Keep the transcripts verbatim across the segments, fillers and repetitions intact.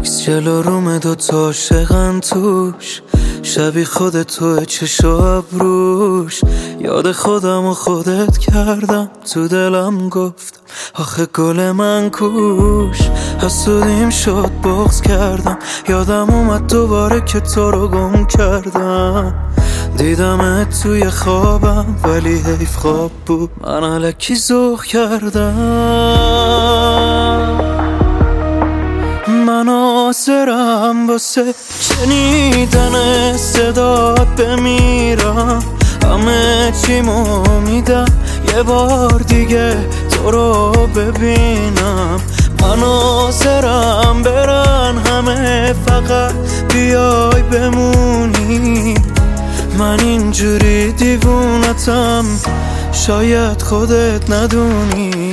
عکس جلو روم دوتا عاشقن توش، شبیه خود توه چشم و ابروش. یاد خودم و خودت کردم، تو دلم گفتم آخه گل من کوش. حسودیم شد بغض کردم، یادم اومد دوباره که تو رو گم کردم. دیدمت توی خوابم ولی حیف خواب بود، من الکی ذوق کردم. من آسرم واسه شنیدن صدات بمیرم، همه چیمو میدم یه بار دیگه تو رو ببینم. من آسرم برن همه فقط بیای بمونی. من اینجوری دیوونتم شاید خودت ندونی.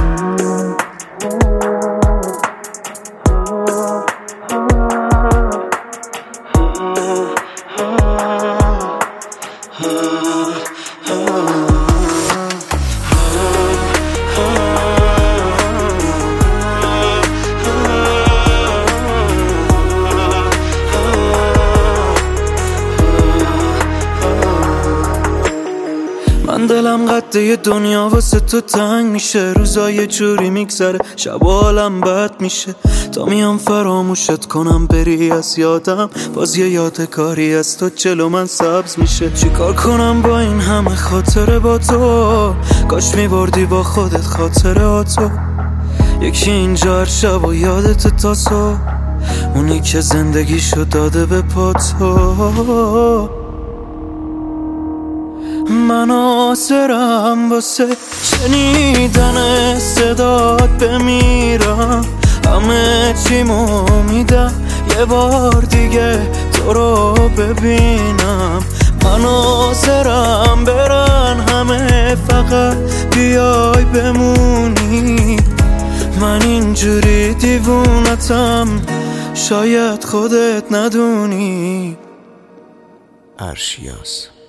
من دلم قده یه دنیا واسه تو تنگ میشه، روزا یه جوری میگذره شب و حالم بد میشه. تا میام فراموشت کنم بری از یادم، باز یه یادگاری از تو جلو من سبز میشه. چیکار کنم با این همه خاطره با تو، کاش میبردی با خودت خاطراتو. یکی اینجا هر شب و یادت تا صبح، اونی که زندگیشو داده به پا تو. من آسرم واسه شنیدن صدات بمیرم، همه چیمو میدم یه بار دیگه تو رو ببینم. من آسرم برن همه فقط بیای بمونی. من اینجوری دیوونتم شاید خودت ندونی. ارشیاس.